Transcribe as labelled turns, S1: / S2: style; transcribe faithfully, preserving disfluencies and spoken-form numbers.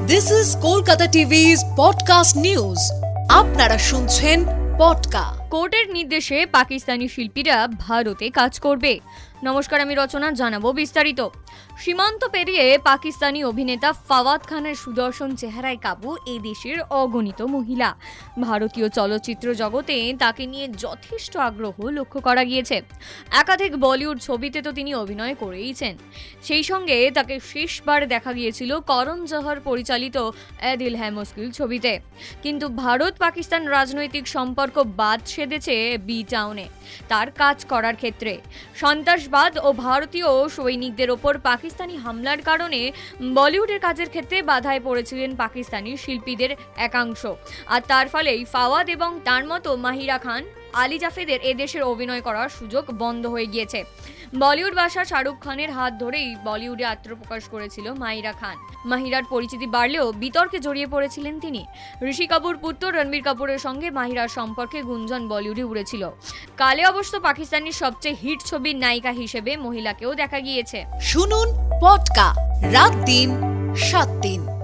S1: This is Kolkata টিভি's podcast news. আপনারা শুনছেন পডকা।
S2: কোর্টের নির্দেশে পাকিস্তানি শিল্পীরা ভারতে কাজ করবে। নমস্কার, আমি রচনা, জানাবো বিস্তারিত। সীমান্ত পেরিয়ে পাকিস্তানি অভিনেতা ফাওয়াদ খানের সুদর্শন চেহারায় কাবু এই দেশের অগণিত মহিলা। ভারতীয় চলচ্চিত্র জগতে তাকে নিয়ে যথেষ্ট আগ্রহ লক্ষ্য করা গিয়েছে। একাধিক বলিউড ছবিতে তো তিনি অভিনয় করেইছেন। সেই সঙ্গে তাকে শেষবার দেখা গিয়েছিল করণ জোহর পরিচালিত এ দিল হ্যায় মুশকিল ছবিতে। কিন্তু ভারত পাকিস্তান রাজনৈতিক সম্পর্ক বাদ সেধেছে বি টাউনে তার কাজ করার ক্ষেত্রে। সন্ত্রাসবাদ ও ভারতীয় সৈনিকদের ওপর পাকিস্তানি হামলার কারণে বলিউডের কাজের ক্ষেত্রে বাধায় পড়েছিলেন পাকিস্তানি শিল্পীদের একাংশ। আর তার ফলেই ফাওয়াদ এবং তার মতো মাহিরা খান, আলী জাফেদের এদেশের অভিনয় করার সুযোগ বন্ধ হয়ে গিয়েছে। বলিউড বাদশা শাহরুখ খানের হাত ধরেই বলিউডে আত্মপ্রকাশ করেছিল মাহিরা খান। মাহিরার পরিচিতি বাড়লেও বিতর্কে জড়িয়ে পড়েছিলেন তিনি। ঋষি কাপুর পুত্র রণবীর কাপুরের সঙ্গে মাহিরার সম্পর্কে গুঞ্জন বলিউডে উড়েছিল। কালে অবশ্য পাকিস্তানের সবচেয়ে হিট ছবির নায়িকা হিসেবে মহিলাকেও দেখা গিয়েছে।
S1: শুনুন পডকা রাত দিন সাত দিন।